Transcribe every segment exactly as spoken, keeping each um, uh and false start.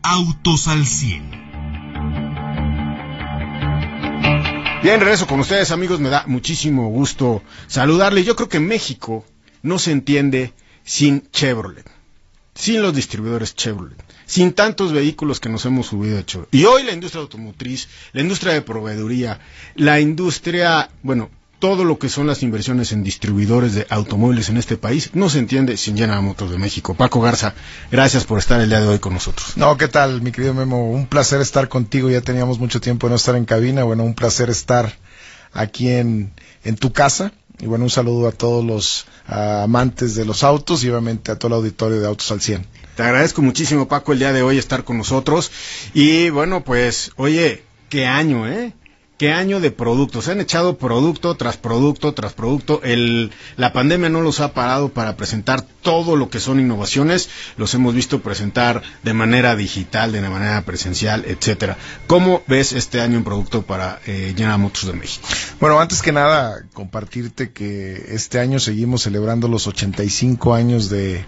Autos al cien. Bien, regreso con ustedes, amigos. Me da muchísimo gusto saludarles. Yo creo que México no se entiende sin Chevrolet, sin los distribuidores Chevrolet, sin tantos vehículos que nos hemos subido a Chevrolet. Y hoy la industria automotriz, la industria de proveeduría, la industria, bueno, todo lo que son las inversiones en distribuidores de automóviles en este país, no se entiende sin General Motors de México. Paco Garza, gracias por estar el día de hoy con nosotros. No, ¿qué tal, mi querido Memo? Un placer estar contigo, ya teníamos mucho tiempo de no estar en cabina, bueno, un placer estar aquí en, en tu casa, y bueno, un saludo a todos los uh, amantes de los autos y obviamente a todo el auditorio de Autos al cien. Te agradezco muchísimo, Paco, el día de hoy estar con nosotros, y bueno, pues, oye, qué año, ¿eh? ¿Qué año de productos? Se han echado producto tras producto tras producto. El, la pandemia no los ha parado para presentar todo lo que son innovaciones. Los hemos visto presentar de manera digital, de manera presencial, etcétera. ¿Cómo ves este año en producto para eh, General Motors de México? Bueno, antes que nada, compartirte que este año seguimos celebrando los ochenta y cinco años de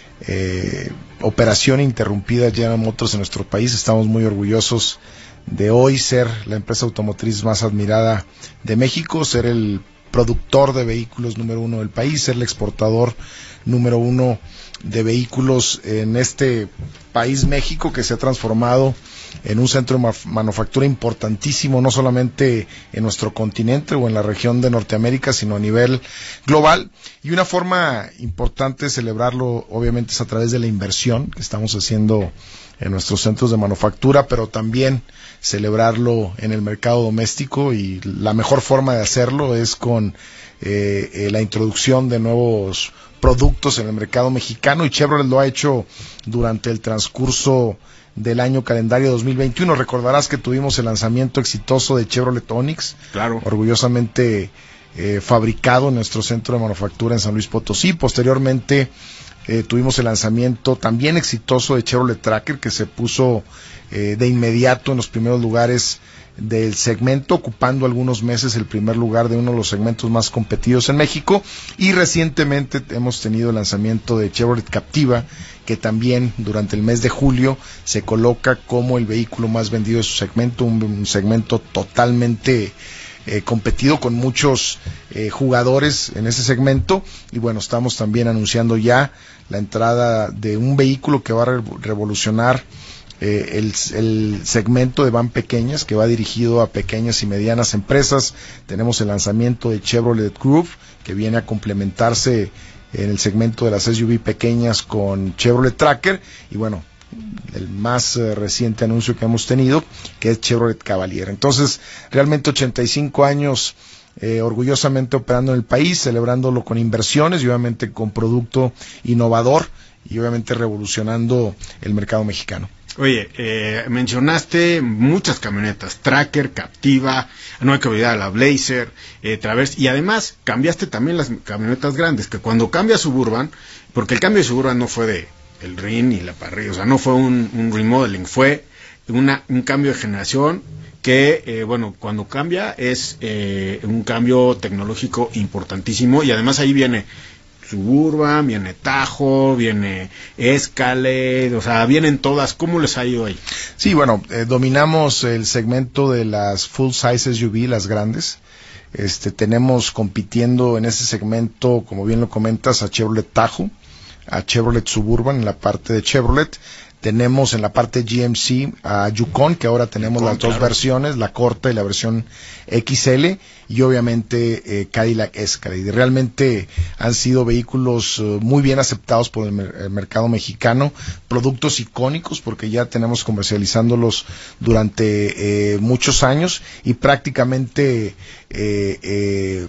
eh, operación interrumpida General Motors en nuestro país. Estamos muy orgullosos de hoy ser la empresa automotriz más admirada de México, ser el productor de vehículos número uno del país, ser el exportador número uno de vehículos en este país México, que se ha transformado en un centro de manufactura importantísimo, no solamente en nuestro continente o en la región de Norteamérica, sino a nivel global. Y una forma importante de celebrarlo, obviamente, es a través de la inversión que estamos haciendo en nuestros centros de manufactura, pero también celebrarlo en el mercado doméstico, y la mejor forma de hacerlo es con eh, eh, la introducción de nuevos productos en el mercado mexicano, y Chevrolet lo ha hecho durante el transcurso del año calendario dos mil veintiuno. Recordarás que tuvimos el lanzamiento exitoso de Chevrolet Onix, claro, orgullosamente eh, fabricado en nuestro centro de manufactura en San Luis Potosí. Posteriormente eh, tuvimos el lanzamiento también exitoso de Chevrolet Tracker, que se puso eh, de inmediato en los primeros lugares del segmento, ocupando algunos meses el primer lugar de uno de los segmentos más competidos en México. Y recientemente hemos tenido el lanzamiento de Chevrolet Captiva, que también durante el mes de julio se coloca como el vehículo más vendido de su segmento, un, un segmento totalmente eh, competido con muchos eh, jugadores en ese segmento. Y bueno, estamos también anunciando ya la entrada de un vehículo que va a re- revolucionar Eh, el, el segmento de van pequeñas, que va dirigido a pequeñas y medianas empresas. Tenemos el lanzamiento de Chevrolet Groove, que viene a complementarse en el segmento de las S U V pequeñas con Chevrolet Tracker, y bueno, el más eh, reciente anuncio que hemos tenido, que es Chevrolet Cavalier. Entonces, realmente ochenta y cinco años eh, orgullosamente operando en el país, celebrándolo con inversiones y obviamente con producto innovador, y obviamente revolucionando el mercado mexicano. Oye, eh, mencionaste muchas camionetas, Tracker, Captiva, no hay que olvidar la Blazer, eh, Traverse, y además cambiaste también las camionetas grandes, que cuando cambia Suburban, porque el cambio de Suburban no fue de el R I N ni la parrilla, o sea, no fue un, un remodeling, fue una, un cambio de generación que, eh, bueno, cuando cambia es eh, un cambio tecnológico importantísimo, y además ahí viene Suburban, viene Tajo, viene Escalade, o sea, vienen todas. ¿Cómo les ha ido ahí? Sí, bueno, eh, dominamos el segmento de las full size S U V, las grandes. Este, tenemos compitiendo en ese segmento, como bien lo comentas, a Chevrolet Tajo, a Chevrolet Suburban en la parte de Chevrolet. Tenemos en la parte G M C a Yukon, que ahora tenemos Yukon, las dos claro. versiones, la corta y la versión X L, y obviamente eh, Cadillac Escalade. Y realmente han sido vehículos uh, muy bien aceptados por el, mer- el mercado mexicano, productos icónicos, porque ya tenemos comercializándolos durante eh, muchos años, y prácticamente eh, eh,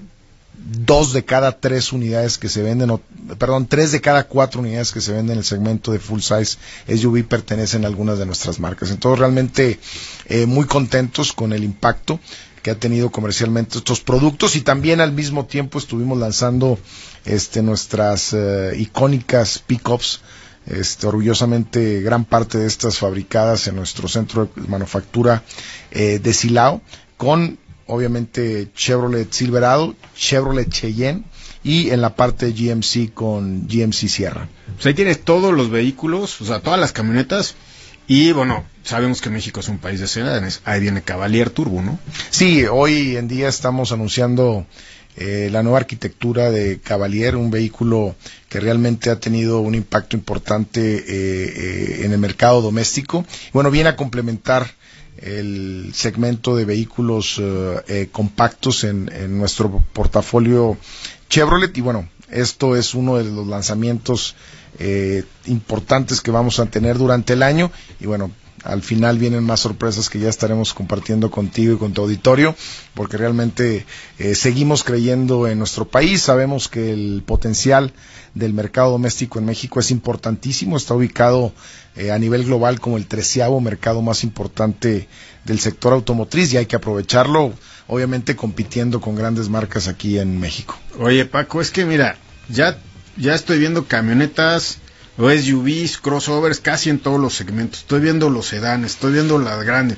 dos de cada tres unidades que se venden, o, perdón, tres de cada cuatro unidades que se venden en el segmento de full size S U V pertenecen a algunas de nuestras marcas. Entonces, realmente eh, muy contentos con el impacto que ha tenido comercialmente estos productos, y también al mismo tiempo estuvimos lanzando este nuestras eh, icónicas pickups. Este, orgullosamente gran parte de estas fabricadas en nuestro centro de manufactura eh, de Silao, con obviamente Chevrolet Silverado, Chevrolet Cheyenne, y en la parte de G M C con G M C Sierra. Pues ahí tienes todos los vehículos, o sea, todas las camionetas, Y bueno, sabemos que México es un país de sedanes. Ahí viene Cavalier Turbo, ¿no? Sí, hoy en día estamos anunciando eh, la nueva arquitectura de Cavalier, un vehículo que realmente ha tenido un impacto importante eh, eh, en el mercado doméstico. Bueno, viene a complementar el segmento de vehículos eh, eh, compactos en, en nuestro portafolio Chevrolet, y bueno, esto es uno de los lanzamientos eh, importantes que vamos a tener durante el año, y bueno, al final vienen más sorpresas que ya estaremos compartiendo contigo y con tu auditorio, porque realmente eh, seguimos creyendo en nuestro país. Sabemos que el potencial del mercado doméstico en México es importantísimo, está ubicado eh, a nivel global como el treceavo mercado más importante del sector automotriz, y hay que aprovecharlo, obviamente compitiendo con grandes marcas aquí en México. Oye, Paco, es que mira, ya, ya estoy viendo camionetas o S U Vs, crossovers, casi en todos los segmentos. Estoy viendo los sedanes, estoy viendo las grandes.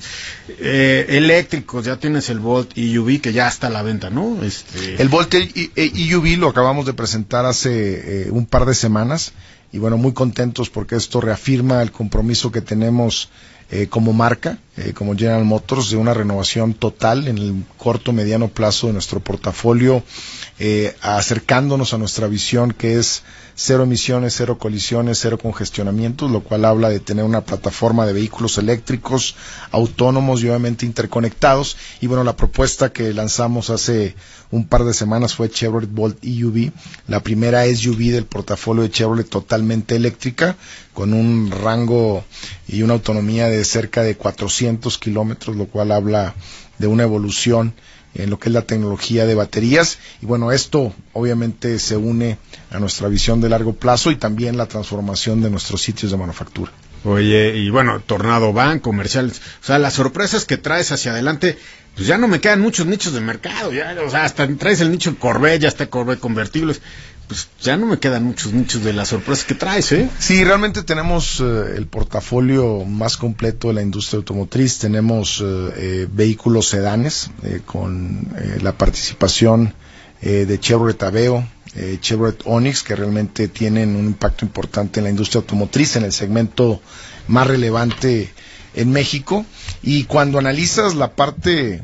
Eh, eléctricos, ya tienes el Volt E U V que ya está a la venta, ¿no? Este... El Volt E U V lo acabamos de presentar hace eh, un par de semanas, y bueno, muy contentos porque esto reafirma el compromiso que tenemos eh, como marca, eh, como General Motors, de una renovación total en el corto mediano plazo de nuestro portafolio, eh, acercándonos a nuestra visión, que es cero emisiones, cero colisiones, cero congestionamientos, lo cual habla de tener una plataforma de vehículos eléctricos, autónomos y obviamente interconectados. Y bueno, la propuesta que lanzamos hace un par de semanas fue Chevrolet Volt E U V, la primera S U V del portafolio de Chevrolet totalmente eléctrica, con un rango y una autonomía de cerca de cuatrocientos kilómetros, lo cual habla de una evolución en lo que es la tecnología de baterías. Y bueno, esto obviamente se une a nuestra visión de largo plazo y también la transformación de nuestros sitios de manufactura. Oye, y bueno, Tornado Van, comerciales, o sea, las sorpresas que traes hacia adelante, pues ya no me quedan muchos nichos de mercado, ya, o sea, hasta traes el nicho Corvette, ya está Corvette convertibles, pues ya no me quedan muchos nichos de las sorpresas que traes, ¿eh? Sí, realmente tenemos eh, el portafolio más completo de la industria automotriz. Tenemos eh, eh, vehículos sedanes eh, con eh, la participación eh, de Chevrolet Aveo, eh, Chevrolet Onix, que realmente tienen un impacto importante en la industria automotriz, en el segmento más relevante en México. Y cuando analizas la parte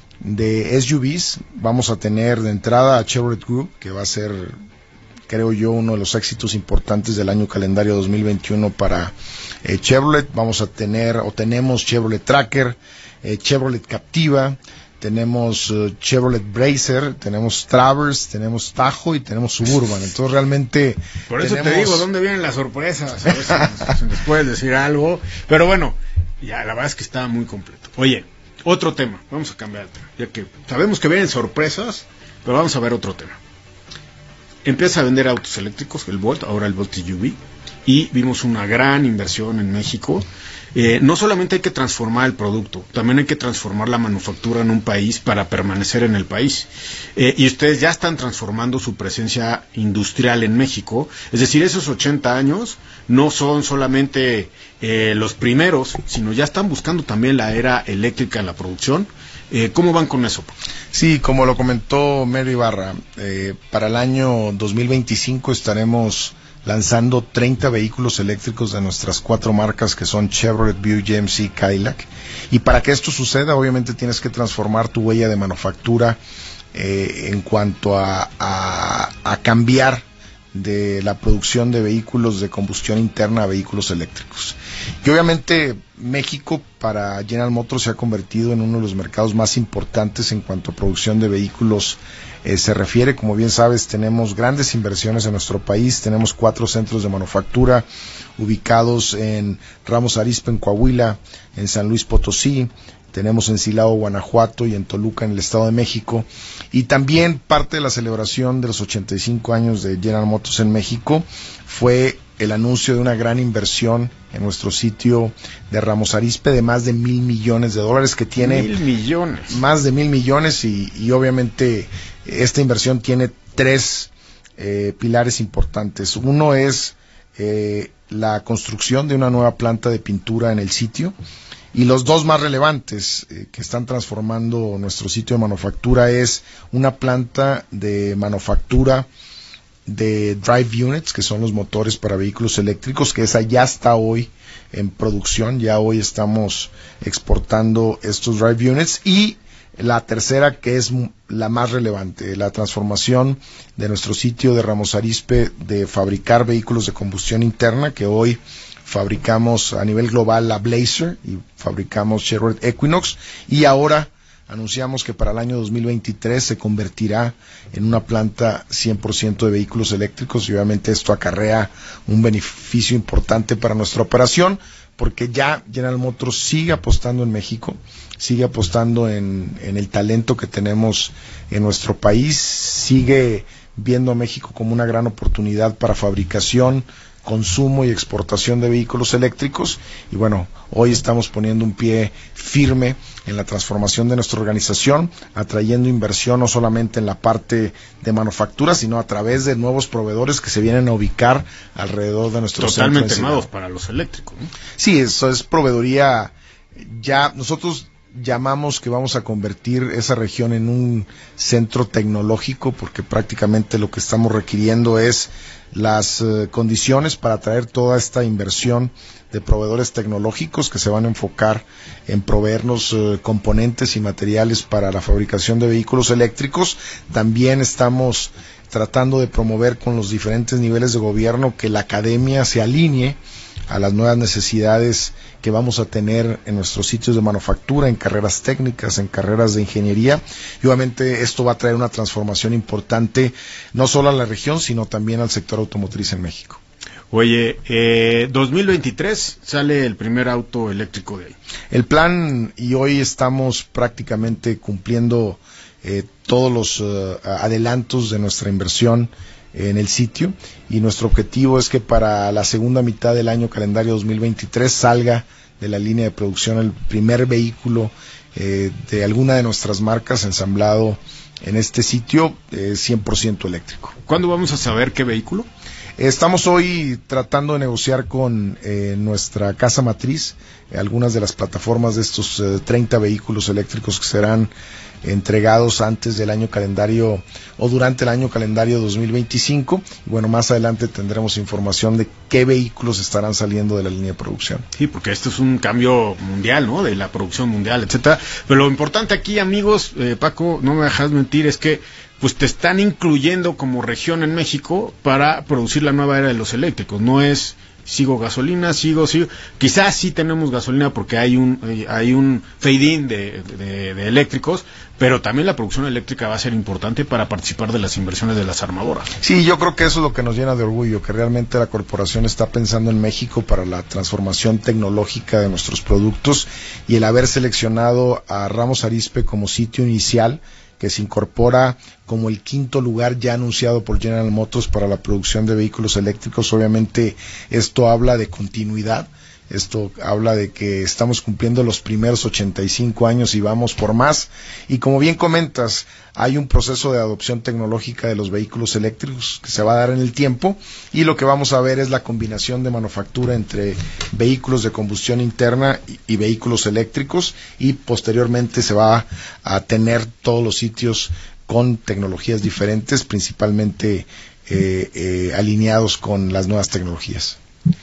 de S U Vs, vamos a tener de entrada a Chevrolet Group, que va a ser, creo yo, uno de los éxitos importantes del año calendario dos mil veintiuno para eh, Chevrolet. Vamos a tener, o tenemos Chevrolet Tracker, eh, Chevrolet Captiva, tenemos uh, Chevrolet Blazer, tenemos Traverse, tenemos Tahoe y tenemos Suburban. Entonces realmente por eso tenemos... te digo, ¿dónde vienen las sorpresas? A ver si nos, si nos puedes decir algo. Pero bueno, ya la verdad es que está muy completo. Oye, otro tema, vamos a cambiar de tema, ya que sabemos que vienen sorpresas, pero vamos a ver otro tema. Empieza a vender autos eléctricos, el Volt, ahora el Volt E U V, y vimos una gran inversión en México. Eh, no solamente hay que transformar el producto, también hay que transformar la manufactura en un país para permanecer en el país. Eh, y ustedes ya están transformando su presencia industrial en México, es decir, esos ochenta años no son solamente eh, los primeros, sino ya están buscando también la era eléctrica en la producción. Eh, ¿Cómo van con eso? Sí, como lo comentó Mary Barra, eh, para el año dos mil veinticinco estaremos lanzando treinta vehículos eléctricos de nuestras cuatro marcas, que son Chevrolet, Buick, G M C, Cadillac. Y para que esto suceda, obviamente tienes que transformar tu huella de manufactura eh, en cuanto a, a, a cambiar de la producción de vehículos de combustión interna a vehículos eléctricos. Y obviamente México, para General Motors, se ha convertido en uno de los mercados más importantes en cuanto a producción de vehículos eh, se refiere. Como bien sabes, tenemos grandes inversiones en nuestro país, tenemos cuatro centros de manufactura ubicados en Ramos Arizpe en Coahuila, en San Luis Potosí, tenemos en Silao, Guanajuato, y en Toluca, en el Estado de México. Y también parte de la celebración de los ochenta y cinco años de General Motors en México fue el anuncio de una gran inversión en nuestro sitio de Ramos Arizpe de más de mil millones de dólares, que tiene mil millones. más de mil millones y, y obviamente esta inversión tiene tres eh, pilares importantes. Uno es eh, la construcción de una nueva planta de pintura en el sitio, y los dos más relevantes eh, que están transformando nuestro sitio de manufactura es una planta de manufactura de drive units, que son los motores para vehículos eléctricos, que esa ya está hoy en producción, ya hoy estamos exportando estos drive units. Y la tercera, que es la más relevante, la transformación de nuestro sitio de Ramos Arizpe de fabricar vehículos de combustión interna, que hoy fabricamos a nivel global la Blazer y fabricamos Chevrolet Equinox, y ahora anunciamos que para el año dos mil veintitrés se convertirá en una planta cien por ciento de vehículos eléctricos, y obviamente esto acarrea un beneficio importante para nuestra operación, porque ya General Motors sigue apostando en México, sigue apostando en, en el talento que tenemos en nuestro país, sigue viendo a México como una gran oportunidad para fabricación, consumo y exportación de vehículos eléctricos. Y bueno, hoy estamos poniendo un pie firme en la transformación de nuestra organización, atrayendo inversión no solamente en la parte de manufactura, sino a través de nuevos proveedores que se vienen a ubicar alrededor de nuestro centro. Totalmente nuevos para los eléctricos, ¿no? Sí, eso es proveedoría. Ya nosotros llamamos que vamos a convertir esa región en un centro tecnológico, porque prácticamente lo que estamos requiriendo es las uh, condiciones para atraer toda esta inversión de proveedores tecnológicos que se van a enfocar en proveernos uh, componentes y materiales para la fabricación de vehículos eléctricos. También estamos tratando de promover con los diferentes niveles de gobierno que la academia se alinee a las nuevas necesidades que vamos a tener en nuestros sitios de manufactura, en carreras técnicas, en carreras de ingeniería, y obviamente esto va a traer una transformación importante no solo a la región, sino también al sector automotriz en México. Oye, eh, dos mil veintitrés sale el primer auto eléctrico de ahí. El plan, y hoy estamos prácticamente cumpliendo eh, todos los uh, adelantos de nuestra inversión en el sitio, y nuestro objetivo es que para la segunda mitad del año calendario dos mil veintitrés salga de la línea de producción el primer vehículo eh, de alguna de nuestras marcas ensamblado en este sitio eh, cien por ciento eléctrico. ¿Cuándo vamos a saber qué vehículo? Estamos hoy tratando de negociar con eh, nuestra casa matriz eh, algunas de las plataformas de estos eh, treinta vehículos eléctricos que serán entregados antes del año calendario o durante el año calendario dos mil veinticinco. Y bueno, más adelante tendremos información de qué vehículos estarán saliendo de la línea de producción. Sí, porque esto es un cambio mundial, ¿no? De la producción mundial, etcétera. Pero lo importante aquí, amigos, eh, Paco, no me dejas mentir, es que pues te están incluyendo como región en México para producir la nueva era de los eléctricos. No es sigo gasolina, sigo, sigo. Quizás sí tenemos gasolina porque hay un hay un fade-in de, de, de eléctricos, pero también la producción eléctrica va a ser importante para participar de las inversiones de las armadoras. Sí, yo creo que eso es lo que nos llena de orgullo, que realmente la corporación está pensando en México para la transformación tecnológica de nuestros productos, y el haber seleccionado a Ramos Arizpe como sitio inicial, que se incorpora como el quinto lugar ya anunciado por General Motors para la producción de vehículos eléctricos. Obviamente esto habla de continuidad, esto habla de que estamos cumpliendo los primeros ochenta y cinco años y vamos por más. Y como bien comentas, hay un proceso de adopción tecnológica de los vehículos eléctricos que se va a dar en el tiempo, y lo que vamos a ver es la combinación de manufactura entre vehículos de combustión interna y, y vehículos eléctricos, y posteriormente se va a tener todos los sitios con tecnologías diferentes, principalmente eh, eh, alineados con las nuevas tecnologías.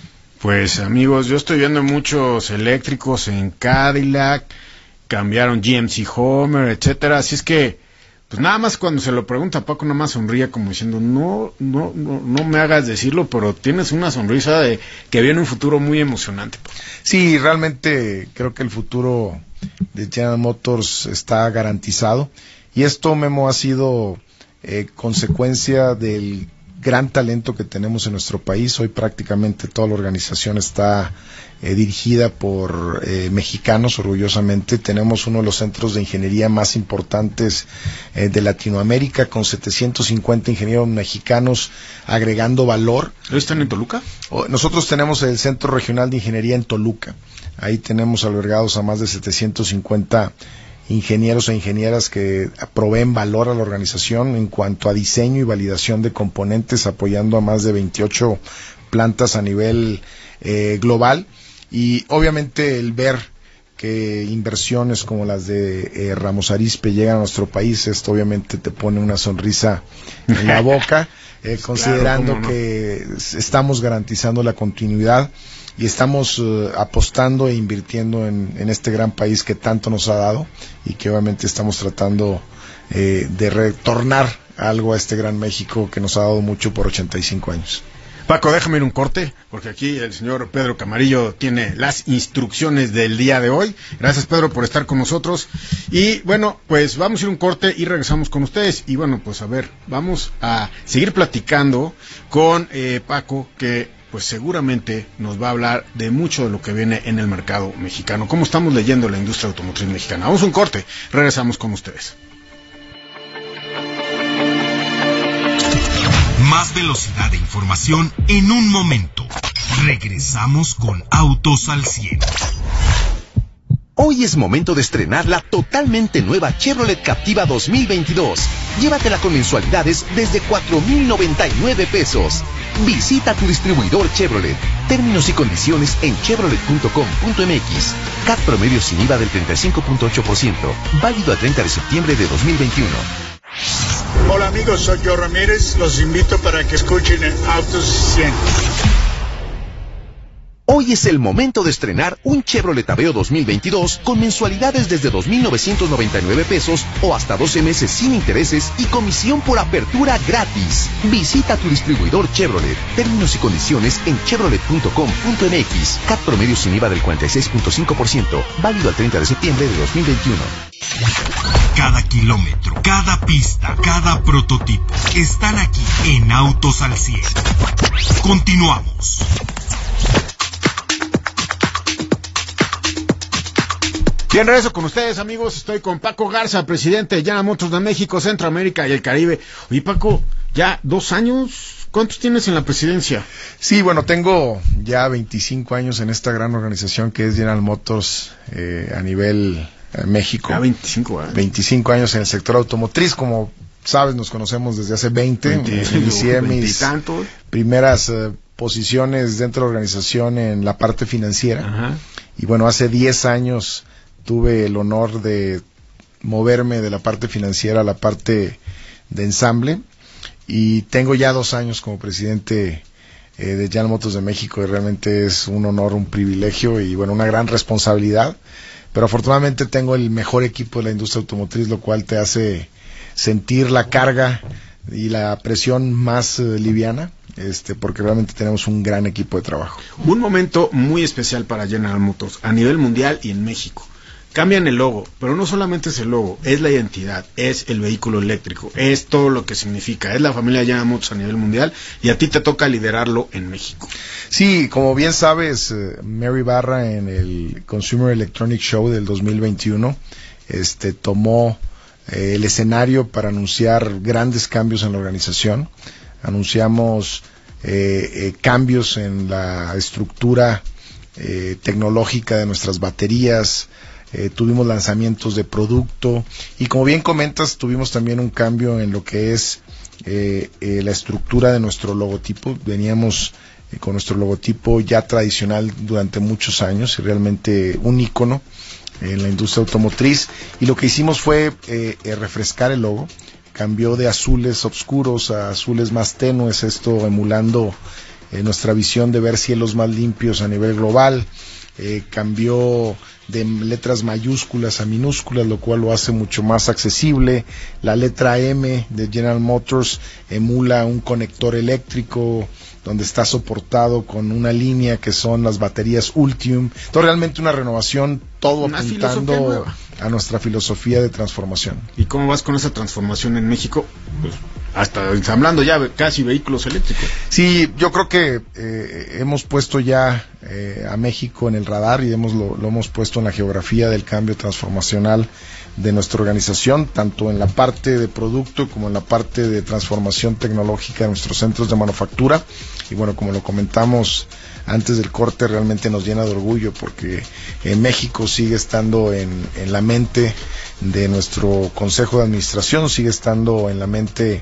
Pues amigos, yo estoy viendo muchos eléctricos en Cadillac, cambiaron G M C Homer, etcétera, así es que pues nada más cuando se lo pregunta a Paco, nada más sonríe como diciendo no, no, no, no me hagas decirlo, pero tienes una sonrisa de que viene un futuro muy emocionante. Sí, realmente creo que el futuro de General Motors está garantizado, y esto, Memo, ha sido eh, consecuencia del gran talento que tenemos en nuestro país. Hoy prácticamente toda la organización está eh, dirigida por eh, mexicanos, orgullosamente. Tenemos uno de los centros de ingeniería más importantes eh, de Latinoamérica, con setecientos cincuenta ingenieros mexicanos agregando valor. ¿Están en Toluca? Nosotros tenemos el Centro Regional de Ingeniería en Toluca. Ahí tenemos albergados a más de setecientos cincuenta ingenieros e ingenieras que proveen valor a la organización en cuanto a diseño y validación de componentes, apoyando a más de veintiocho plantas a nivel eh, global. Y obviamente el ver que inversiones como las de eh, Ramos Arizpe llegan a nuestro país, esto obviamente te pone una sonrisa en la boca, eh, considerando claro, no. que estamos garantizando la continuidad y estamos uh, apostando e invirtiendo en, en este gran país que tanto nos ha dado y que obviamente estamos tratando eh, de retornar algo a este gran México que nos ha dado mucho por ochenta y cinco años. Paco, déjame ir un corte, porque aquí el señor Pedro Camarillo tiene las instrucciones del día de hoy. Gracias, Pedro, por estar con nosotros. Y bueno, pues vamos a ir un corte y regresamos con ustedes. Y bueno, pues a ver, vamos a seguir platicando con eh, Paco, que pues seguramente nos va a hablar de mucho de lo que viene en el mercado mexicano. ¿Cómo estamos leyendo la industria automotriz mexicana? Vamos a un corte, regresamos con ustedes. Más velocidad de información en un momento. Regresamos con Autos al cien. Hoy es momento de estrenar la totalmente nueva Chevrolet Captiva dos mil veintidós. Llévatela con mensualidades desde cuatro mil noventa y nueve pesos. Visita tu distribuidor Chevrolet. Términos y condiciones en chevrolet punto com punto m x. C A T promedio sin I V A del treinta y cinco punto ocho por ciento. Válido al treinta de septiembre de dos mil veintiuno. Hola amigos, soy Joe Ramírez. Los invito para que escuchen Autos cien. Hoy es el momento de estrenar un Chevrolet Aveo dos mil veintidós con mensualidades desde dos mil novecientos noventa y nueve pesos o hasta doce meses sin intereses y comisión por apertura gratis. Visita tu distribuidor Chevrolet. Términos y condiciones en chevrolet punto com punto m x. C A T promedio sin I V A del cuarenta y seis punto cinco por ciento. Válido al treinta de septiembre de dos mil veintiuno. Cada kilómetro, cada pista, cada prototipo están aquí en Autos al cien. Continuamos. Bien, regreso con ustedes, amigos. Estoy con Paco Garza, presidente de General Motors de México, Centroamérica y el Caribe. Oye, Paco, ya dos años. ¿Cuántos tienes en la presidencia? Sí, bueno, tengo ya veinticinco años en esta gran organización que es General Motors eh, a nivel eh, México. Ya veinticinco, ¿eh? veinticinco años en el sector automotriz. Como sabes, nos conocemos desde hace veinte. veinte Inicié mis tanto. primeras eh, posiciones dentro de la organización en la parte financiera. Ajá. Y bueno, hace diez años tuve el honor de moverme de la parte financiera a la parte de ensamble y tengo ya dos años como presidente eh, de General Motors de México y realmente es un honor, un privilegio y bueno, una gran responsabilidad, pero afortunadamente tengo el mejor equipo de la industria automotriz, lo cual te hace sentir la carga y la presión más eh, liviana, este, porque realmente tenemos un gran equipo de trabajo. Un momento muy especial para General Motors a nivel mundial y en México. Cambian el logo, pero no solamente es el logo, es la identidad, es el vehículo eléctrico, es todo lo que significa, es la familia General Motors a nivel mundial y a ti te toca liderarlo en México. Sí, como bien sabes, uh, Mary Barra en el Consumer Electronics Show del dos mil veintiuno este, tomó eh, el escenario para anunciar grandes cambios en la organización. Anunciamos eh, eh, cambios en la estructura eh, tecnológica de nuestras baterías. Eh, tuvimos lanzamientos de producto y como bien comentas tuvimos también un cambio en lo que es eh, eh, la estructura de nuestro logotipo. Veníamos eh, con nuestro logotipo ya tradicional durante muchos años y realmente un ícono en la industria automotriz y lo que hicimos fue eh, eh, refrescar el logo. Cambió de azules oscuros a azules más tenues, esto emulando eh, nuestra visión de ver cielos más limpios a nivel global. Eh, cambió de letras mayúsculas a minúsculas, lo cual lo hace mucho más accesible. La letra M de General Motors emula un conector eléctrico donde está soportado con una línea que son las baterías Ultium. Entonces realmente una renovación, todo una apuntando a nuestra filosofía de transformación. ¿Y cómo vas con esa transformación en México? Pues hasta ensamblando ya casi vehículos eléctricos. Sí, yo creo que eh, hemos puesto ya eh, a México en el radar y hemos, lo, lo hemos puesto en la geografía del cambio transformacional de nuestra organización, tanto en la parte de producto como en la parte de transformación tecnológica de nuestros centros de manufactura. Y bueno, como lo comentamos antes del corte, realmente nos llena de orgullo porque en México sigue estando en, en la mente de nuestro Consejo de Administración, sigue estando en la mente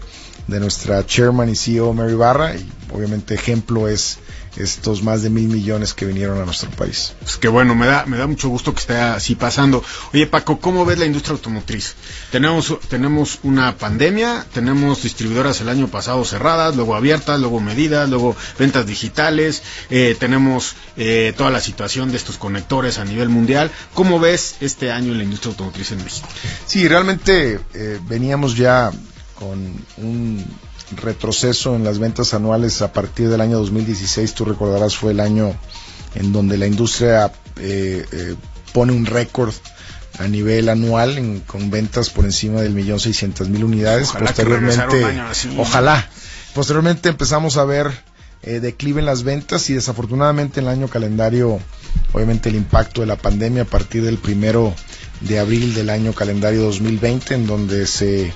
de nuestra chairman y C E O Mary Barra, y obviamente ejemplo es estos más de mil millones que vinieron a nuestro país. Pues que bueno, me da me da mucho gusto que esté así pasando. Oye, Paco, ¿cómo ves la industria automotriz? Tenemos tenemos una pandemia, tenemos distribuidoras el año pasado cerradas, luego abiertas, luego medidas, luego ventas digitales, eh, tenemos eh, toda la situación de estos conectores a nivel mundial. ¿Cómo ves este año en la industria automotriz en México? Sí, realmente eh, veníamos ya con un retroceso en las ventas anuales a partir del año dos mil dieciséis. Tú recordarás, fue el año en donde la industria eh, eh, pone un récord a nivel anual en, con ventas por encima del millón seiscientas mil unidades. Ojalá posteriormente, un año así. ojalá. Posteriormente empezamos a ver eh, declive en las ventas y desafortunadamente en el año calendario, obviamente el impacto de la pandemia a partir del primero de abril del año calendario dos mil veinte, en donde se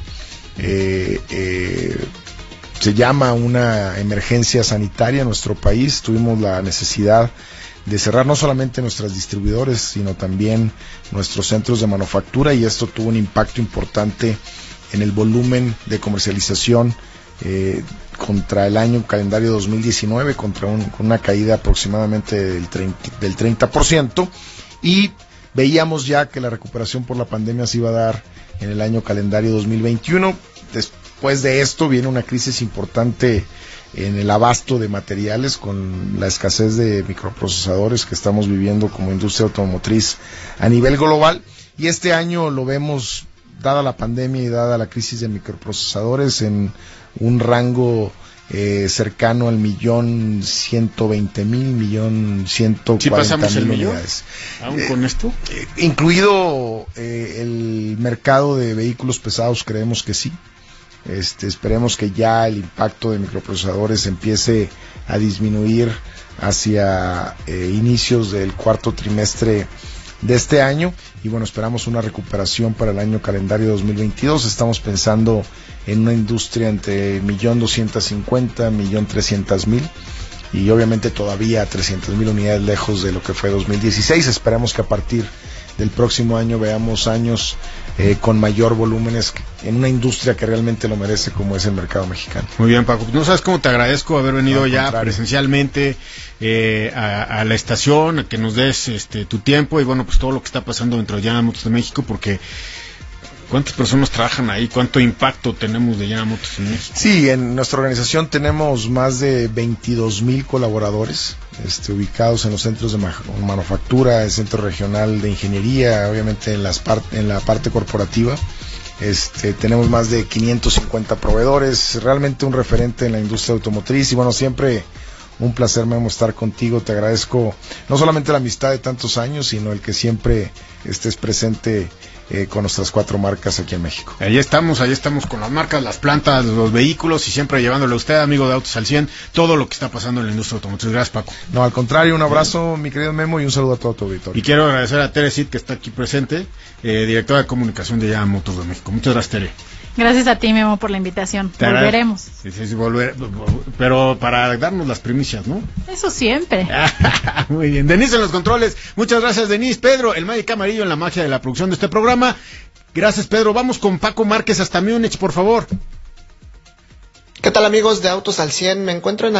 eh, eh, se llama una emergencia sanitaria en nuestro país. Tuvimos la necesidad de cerrar no solamente nuestros distribuidores, sino también nuestros centros de manufactura, y esto tuvo un impacto importante en el volumen de comercialización eh, contra el año calendario dos mil diecinueve, contra un, con una caída aproximadamente del treinta, del treinta por ciento, y veíamos ya que la recuperación por la pandemia se iba a dar en el año calendario dos mil veintiuno. Después de esto viene una crisis importante en el abasto de materiales, con la escasez de microprocesadores que estamos viviendo como industria automotriz a nivel global, y este año lo vemos, dada la pandemia y dada la crisis de microprocesadores, en un rango eh, cercano al millón ciento veinte mil, millón ciento cuarenta mil unidades. ¿Aún con esto? Eh, incluido eh, el mercado de vehículos pesados, creemos que sí. Este, esperemos que ya el impacto de microprocesadores empiece a disminuir hacia eh, inicios del cuarto trimestre de este año, y bueno, esperamos una recuperación para el año calendario dos mil veintidós. Estamos pensando en una industria entre millón doscientos cincuenta, millón trescientos mil, y obviamente todavía trescientas mil unidades lejos de lo que fue dos mil dieciséis. Esperamos que a partir del próximo año veamos años eh, con mayor volúmenes en una industria que realmente lo merece, como es el mercado mexicano. Muy bien, Paco. No sabes cómo te agradezco haber venido ya contrario. presencialmente eh, a, a la estación, a que nos des este tu tiempo y bueno, pues todo lo que está pasando dentro de General Motors de México, porque ¿cuántas personas trabajan ahí? ¿Cuánto impacto tenemos de General Motors en México? Sí, en nuestra organización tenemos más de veintidós mil colaboradores este, ubicados en los centros de ma- manufactura, el centro regional de ingeniería, obviamente en, las part- en la parte corporativa. Este, tenemos más de quinientos cincuenta proveedores, realmente un referente en la industria automotriz, y bueno, siempre un placer, Memo, estar contigo. Te agradezco no solamente la amistad de tantos años, sino el que siempre estés presente eh, con nuestras cuatro marcas aquí en México. Ahí estamos, ahí estamos con las marcas, las plantas, los vehículos, y siempre llevándole a usted, amigo de Autos al cien, todo lo que está pasando en la industria automotriz. Gracias, Paco. No, al contrario, un abrazo, mi querido Memo, y un saludo a todo tu auditorio. Y quiero agradecer a Tere Cid, que está aquí presente, eh, directora de comunicación de General Motors de México. Muchas gracias, Tere. Gracias a ti, Memo, por la invitación. Te Volveremos. Sí, sí, sí, volver, pero para darnos las primicias, ¿no? Eso siempre. Muy bien. Denise en los controles. Muchas gracias, Denise. Pedro, el Magic Amarillo en la magia de la producción de este programa. Gracias, Pedro. Vamos con Paco Márquez hasta Múnich, por favor. ¿Qué tal, amigos de Autos al cien? Me encuentro en